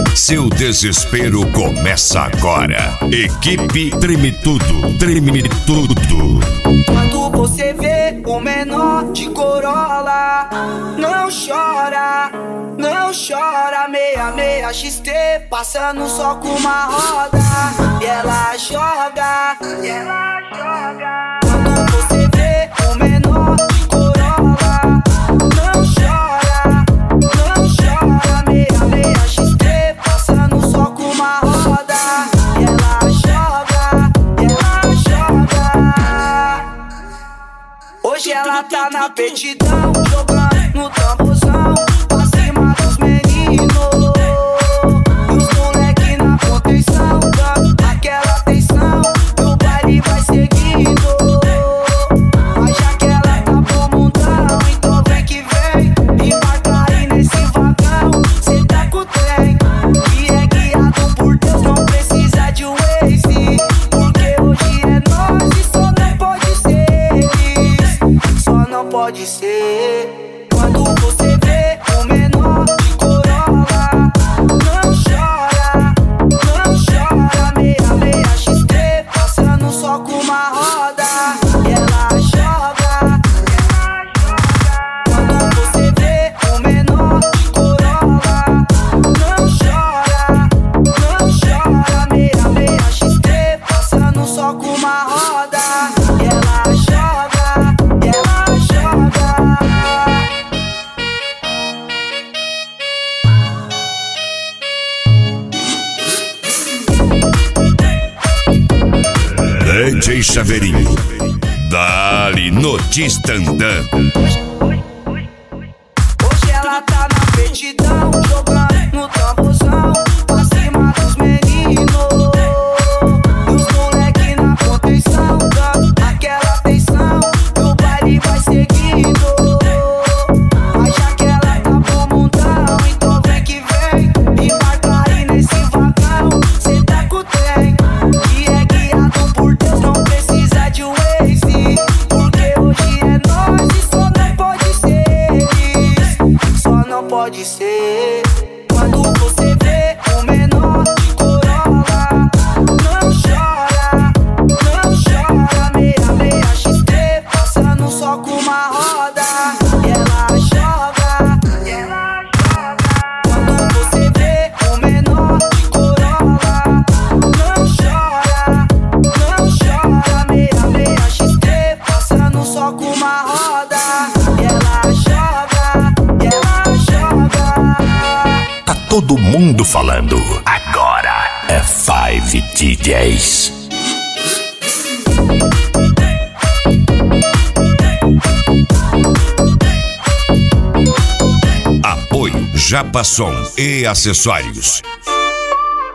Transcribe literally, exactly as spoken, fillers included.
Seu desespero começa agora. Equipe Treme Tudo, Treme Tudo. Quando você vê o menor de Corolla, não chora, não chora. Meia, meia X T, passando só com uma roda. E ela joga, e ela joga. Quando você vê o menor de Corolla, não chora, não chora. Meia, meia X T, passando só com uma roda. E ela joga, e ela joga. Hoje ela tá na petidão, jogando no tamborzão, pra cima dos meninos. E os moleque na contenção, dando aquela atenção, e o baile vai seguindo. Mas já que ela tá pro mundão, então vem que vem, embarca aí nesse vagão, cê tá com o trem, que é guiado por Deus, não precisa de Waze, porque hoje é nós e só não pode ser eles, só não pode ser. Quando você vê o menor de Corolla, não chora, não chora. Meia, meia X T, passando só com uma roda. E ela joga, quando você vê o menor de Corolla, não chora, não chora. Meia, meia X T, passando só com uma roda. E ela joga, e ela joga. D J Chaveirinho, dali no Tistandã. Hoje ela tá na petidão, jogando no tamborzão, pra cima dos meninos. E os moleque na contenção, dando aquela atenção, e o baile vai seguindo. Mas já que ela tá pro mundão, então vem que vem, embarca aí nesse vagão, cê tá com o trem, que é guiado por Deus, não precisa de Waze, porque hoje é nós e só não pode ser eles, só não pode ser. Quando você vê o menor de Corolla, não chora, não chora. Meia, meia X T, passando só com uma roda. E ela joga, e ela joga. Quando você vê o menor de Corolla, não chora, não chora. Meia, meia X T, passando só com uma roda. E ela joga, e ela joga. Tá todo mundo falando. Agora é Five D Js. Apoio Japassom e acessórios.